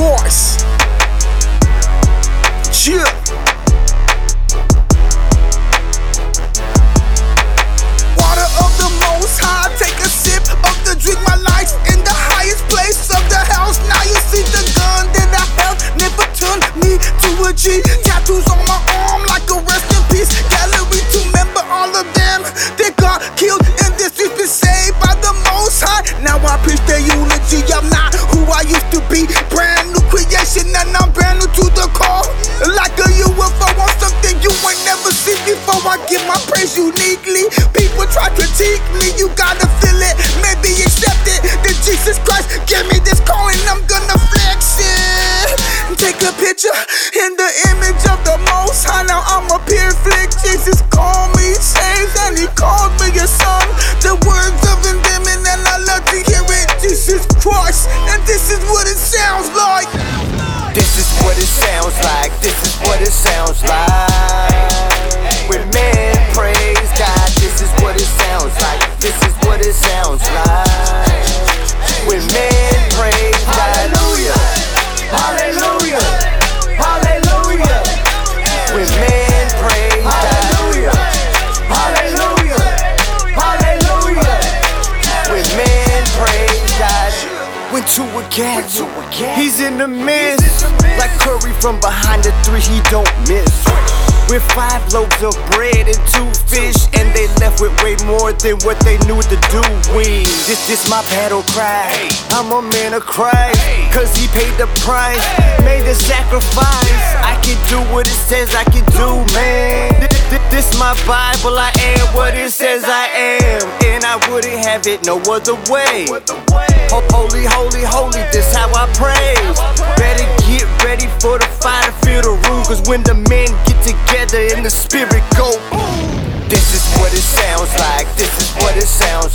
course. Yeah. Water of the Most High, take a sip of the drink. My life's in the highest place of the house. Now you see the gun that I held never turned me to a G. Tattoos on my arm like a rest in peace gallery to remember all of them that got killed and this has been saved by the Most High. Now I preach their eulogy. I'm not who I used to be. Brand new creation and I'm brand new to the core. Like a UFO on something you ain't never seen before. I give my praise uniquely. People try to critique me, you gotta feel it, maybe accept it. That Jesus Christ gave me this calling, I'm gonna flex it. Take a picture in the image of the Most High. Now I'm a pure flick. Jesus called me saved and he called me a son. The words of endearment and I love to hear it. Jesus Christ, and this is what it sounds like. This is what it sounds like. This is what it sounds like. When men praise God, this is what it sounds like. This is what it sounds like. When men praise God, hallelujah, hallelujah, hallelujah. When men praise God, hallelujah, hallelujah, hallelujah. When men praise God. Went to a cat, he's in the midst. Like Curry from behind the three, he don't miss. With 5 loaves of bread and 2 fish, and they left with way more than what they knew to do with. This my battle cry. I'm a man of Christ, cause he paid the price, made the sacrifice. I can do what it says I can do, man. This my Bible, I am what it says I am, and I wouldn't have it no other way. Holy, holy, holy, this how I praise. Better get ready for the fire to feel the room, cause when the men get together and the spirit go boom. This is what it sounds like. This is what it sounds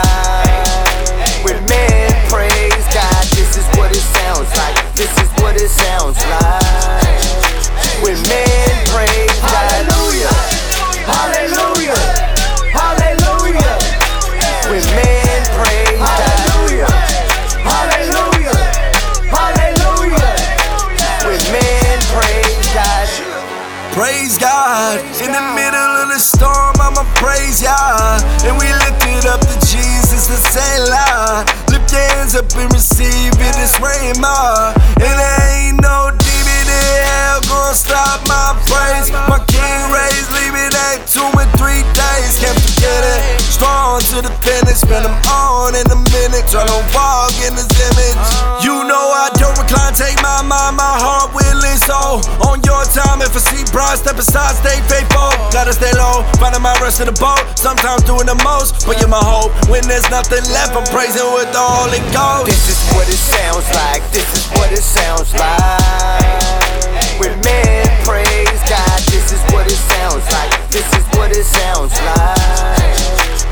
like. When men praise God, this is what it sounds like. This is what it sounds like. When men praise God, hallelujah, hallelujah, hallelujah. When men praise God, hallelujah, hallelujah, hallelujah. When men praise God. Praise God, in the middle of the storm, I'ma praise ya. And we lift it up to Jesus and say, Lord, lift your hands up and receive it, it's Rhema. And there ain't no demon in hell gonna stop my praise. My King raised, leave it at 2 and 3 days, can't forget it. Strong to the finish, spend them on in a minute, try to walk in His image. You know I don't recline, take my mind, my heart, will and soul. On your time, if I see bright, step aside, stay faithful. Gotta stay low, finding my rest in the boat. Sometimes doing the most, but you're my hope. When there's nothing left, I'm praising with the Holy Ghost. This is what it sounds like. This is what it sounds like. When men praise God, this is what it sounds like. This is what it sounds like.